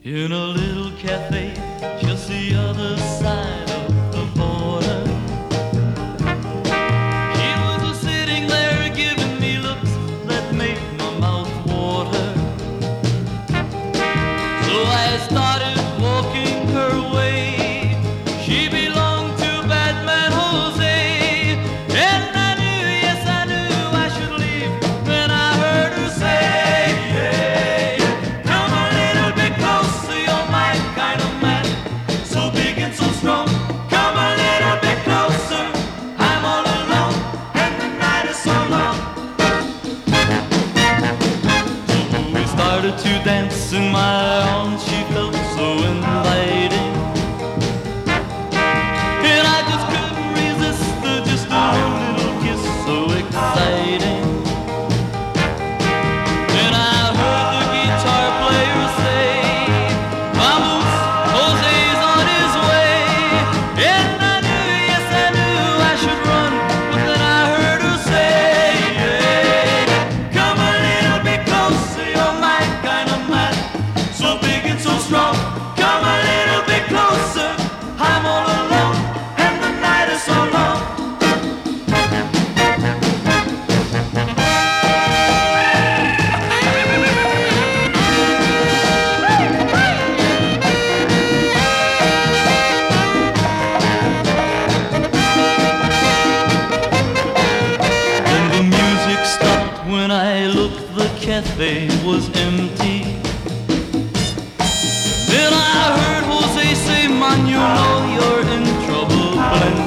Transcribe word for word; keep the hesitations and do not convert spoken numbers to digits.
in a little cafe just the other side of the border. She was sitting there giving me looks that made my mouth water. So I started walking her way. She belonged to Batman Jose, and I knew, yes I knew I should leave when I heard her say, hey, come a little bit closer, you're my kind of man, so big and so strong. Come a little bit closer, I'm all alone, and the night is so long. So we started to dance in my arms, she felt so inviting, and I just couldn't resist her, just a little kiss so exciting. Then I heard the guitar player say, vamos, Jose's on his way. And I knew, yes I knew I should run, but then I heard her say, hey, come a little bit closer, you're my kind of man, so big and so strong. Come a little bit closer, I'm all alone, and the night is so long. Then the music stopped when I looked, the cafe was empty. Then I heard Jose say, man, you know you're in trouble plenty.